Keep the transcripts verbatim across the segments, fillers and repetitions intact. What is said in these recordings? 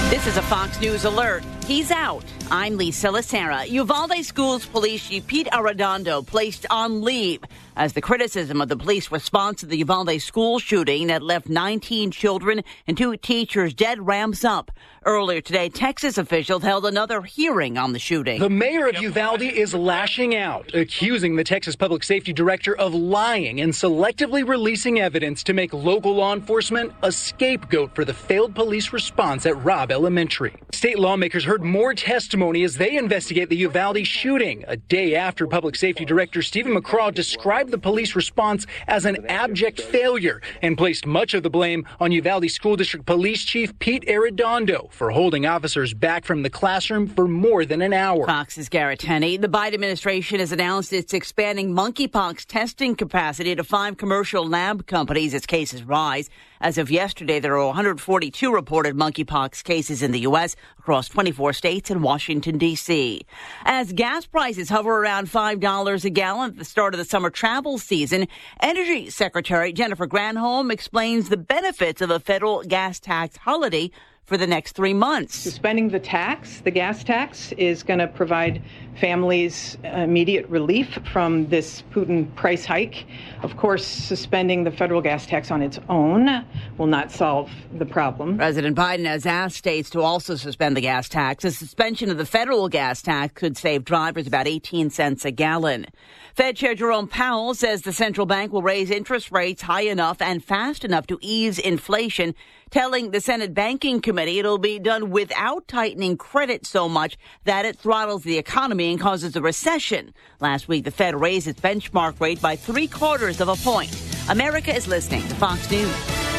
This is a Fox News alert. He's out. I'm Lisa Lacera. Uvalde Schools Police Chief Pete Arredondo placed on leave as the criticism of the police response to the Uvalde school shooting that left nineteen children and two teachers dead ramps up. Earlier today, Texas officials held another hearing on the shooting. The mayor of Uvalde is lashing out, accusing the Texas Public Safety Director of lying and selectively releasing evidence to make local law enforcement a scapegoat for the failed police response at Robb Elementary. State lawmakers heard more testimony as they investigate the Uvalde shooting, a day after Public Safety Director Stephen McCraw described the police response as an abject failure and placed much of the blame on Uvalde School District Police Chief Pete Arredondo for holding officers back from the classroom for more than an hour. Fox's Garrett Tenney. The Biden administration has announced it's expanding monkeypox testing capacity to five commercial lab companies as cases rise. As of yesterday, there are one hundred forty-two reported monkeypox cases in the U S across twenty-four states and Washington, D C. As gas prices hover around five dollars a gallon at the start of the summer travel season, Energy Secretary Jennifer Granholm explains the benefits of a federal gas tax holiday for the next three months. Suspending the tax, the gas tax, is going to provide families immediate relief from this Putin price hike. Of course, suspending the federal gas tax on its own will not solve the problem. President Biden has asked states to also suspend the gas tax. A suspension of the federal gas tax could save drivers about eighteen cents a gallon. Fed Chair Jerome Powell says the central bank will raise interest rates high enough and fast enough to ease inflation, telling the Senate Banking Committee it'll be done without tightening credit so much that it throttles the economy and causes a recession. Last week, the Fed raised its benchmark rate by three quarters of a point. America is listening to Fox News.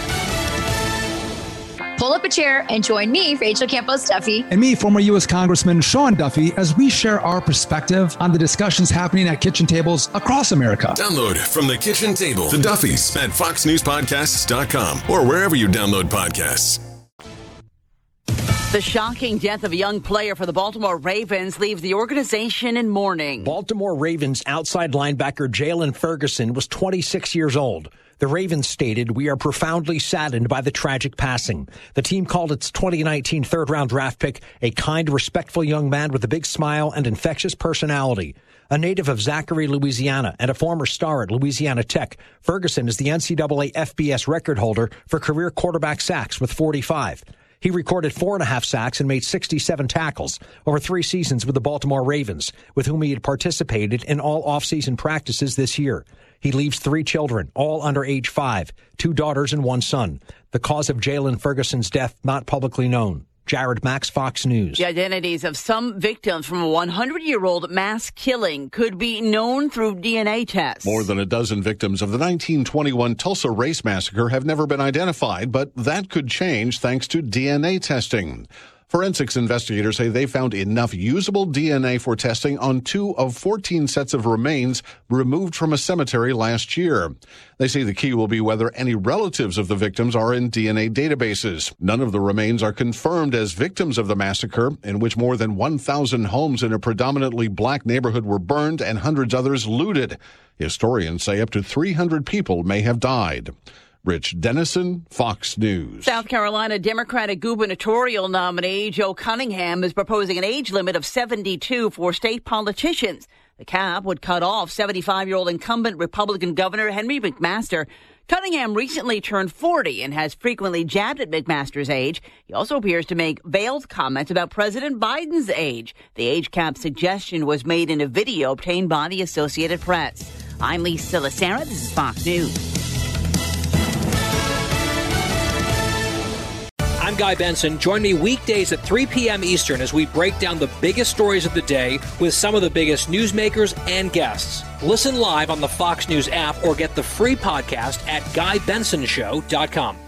Pull up a chair and join me, Rachel Campos Duffy. And me, former U S Congressman Sean Duffy, as we share our perspective on the discussions happening at kitchen tables across America. Download From the Kitchen Table, The Duffys at fox news podcasts dot com or wherever you download podcasts. The shocking death of a young player for the Baltimore Ravens leaves the organization in mourning. Baltimore Ravens outside linebacker Jalen Ferguson was twenty-six years old. The Ravens stated, "We are profoundly saddened by the tragic passing." The team called its twenty nineteen third-round draft pick a kind, respectful young man with a big smile and infectious personality. A native of Zachary, Louisiana, and a former star at Louisiana Tech, Ferguson is the N C double A F B S record holder for career quarterback sacks with forty-five. He recorded four and a half sacks and made sixty-seven tackles over three seasons with the Baltimore Ravens, with whom he had participated in all offseason practices this year. He leaves three children, all under age five, two daughters and one son. The cause of Jalen Ferguson's death not publicly known. Jared Max, Fox News. The identities of some victims from a hundred-year-old mass killing could be known through D N A tests. More than a dozen victims of the nineteen twenty-one Tulsa Race Massacre have never been identified, but that could change thanks to D N A testing. Forensics investigators say they found enough usable D N A for testing on two of fourteen sets of remains removed from a cemetery last year. They say the key will be whether any relatives of the victims are in D N A databases. None of the remains are confirmed as victims of the massacre, in which more than one thousand homes in a predominantly black neighborhood were burned and hundreds others looted. Historians say up to three hundred people may have died. Rich Dennison, Fox News. South Carolina Democratic gubernatorial nominee Joe Cunningham is proposing an age limit of seventy-two for state politicians. The cap would cut off seventy-five-year-old incumbent Republican Governor Henry McMaster. Cunningham recently turned forty and has frequently jabbed at McMaster's age. He also appears to make veiled comments about President Biden's age. The age cap suggestion was made in a video obtained by the Associated Press. I'm Lisa Lacera. This is Fox News. I'm Guy Benson. Join me weekdays at three p.m. Eastern as we break down the biggest stories of the day with some of the biggest newsmakers and guests. Listen live on the Fox News app or get the free podcast at guy benson show dot com.